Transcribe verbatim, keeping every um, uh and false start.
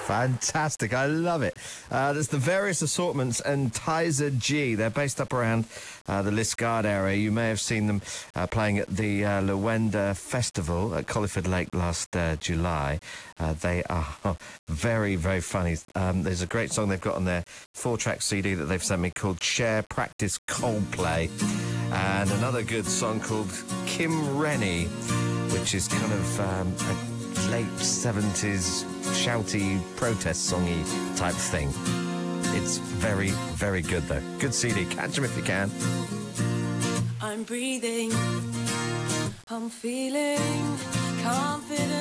Fantastic. I love it. Uh, there's the various assortments and Tizer G. They're based up around uh, the Liskeard area. You may have seen them uh, playing at the uh, Lawenda Festival at Colliford Lake last uh, July. Uh, they are very, very funny. Um, there's a great song they've got on their four-track C D that they've sent me called Share Practice Coldplay. And another good song called Kim Rennie, which is kind of um, a late seventies shouty protest songy type thing. It's very, very good though. Good C D. Catch them if you can. I'm breathing. I'm feeling confident.